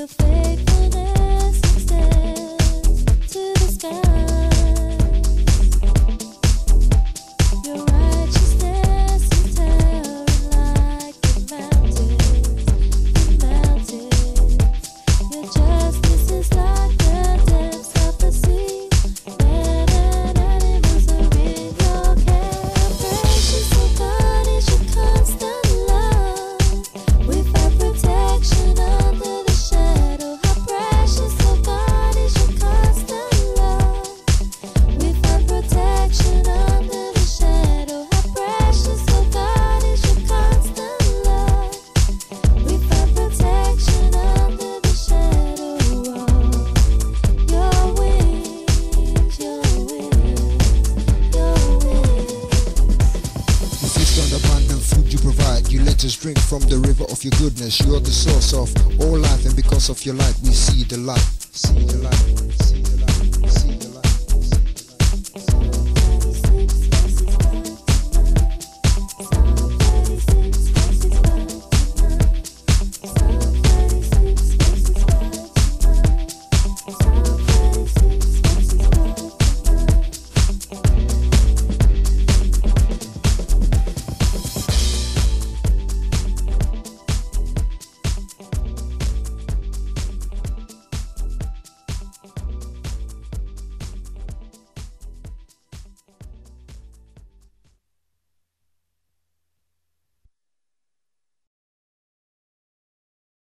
Drink from the river of your goodness. You are the source of all life, and because of your light we see the light. See the light, see the light, see the light.